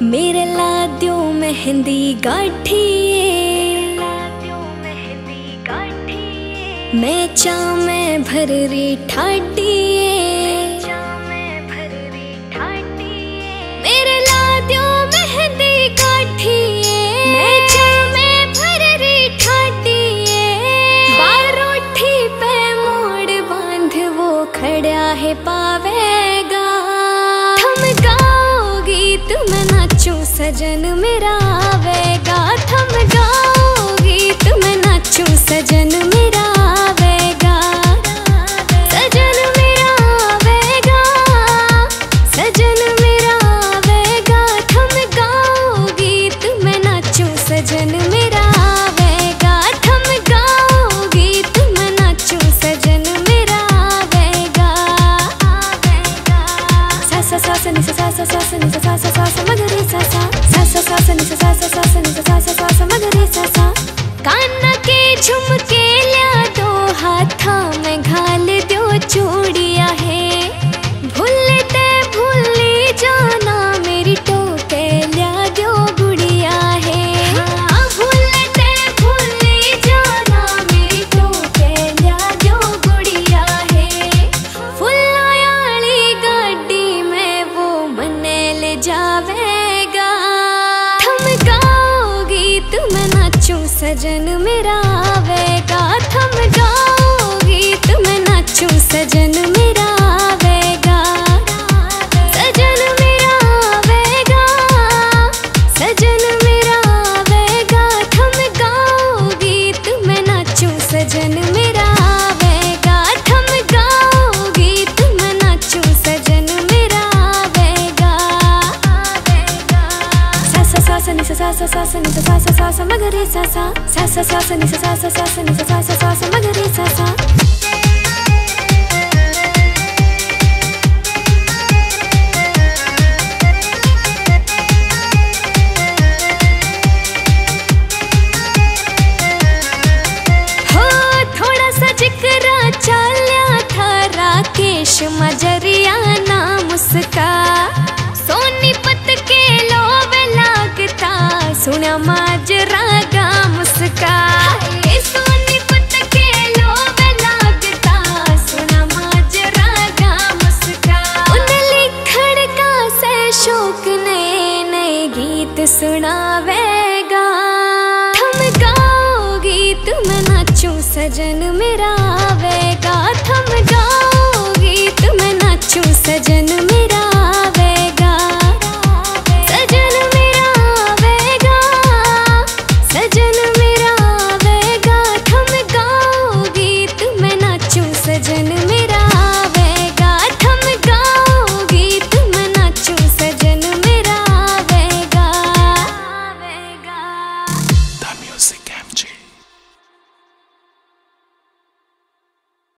मेरे ला द्यो मेहंदी गाठिए, मैं चामे भररी ठाटिए, मेरे ला द्यो मेहंदी गाठिए, मैं चामे भररी ठाटिए। बारोठी पे मोड़ बांध वो खड़ा है पावेगा, थम गाओ गीत मैं नाचूं सजन मेरा आवेगा, थम गाओ गीत मैं नाचूं सजन मेरा आवेगा, सजन मेरा आवेगा, सजन मेरा आवेगा। थम गाओ गीत मैं नाचूं सजन मेरा आवेगा, थम गाओ गीत मैं नाचूं सजन मेरा आवेगा, आवेगा। सा सा सा सा नि सा सा सा सा नि सा सा सा सा मगरे सा सा सा सा सा सा नि सा सा सा सा नि सा सा सा सा मगरे सा सा। काना के झुमके ल्या दो हाथा में घाल दो चूड़िया है, भूलते भूली जाना मेरी टोके ल्या दो गुड़िया है, हाँ भूलते भूली जाना मेरी टोके ल्या दो गुड़िया है। फुल्लायाली गाड़ी में वो मने ले जावेगा, थम गाओ गीत मैं नाचूं सजन मेरा आवेगा, थम गाओ गीत मैं नाचूं सजन मेरा आवेगा, सजन मेरा आवेगा, सजन मेरा आवेगा। थम गाओ गीत मैं नाचूं सजन मेरा आवेगा, थम गाओ गीत मैं नाचूं सजन मेरा आवेगा, आवेगा। सा सा सा सा नि सा सा सा सा नि सा सा सा सा मगरे सा सा सा सा सा सा नि सा सा सा सा नि सा सा सा सा मगरे सा सा। हो थोड़ा सा जिक्र चल्या था राकेश मजरिया नाम उसका, सोनीपत के लोवे लागता सुना माजरा गाम उसका, सोनीपत के लोवे लागता सुना माजरा गाम उसका। उन लिखड़ का से शौक नए नए गीत सुनावेगा, थम गाओ गीत मैं नाचूं सजन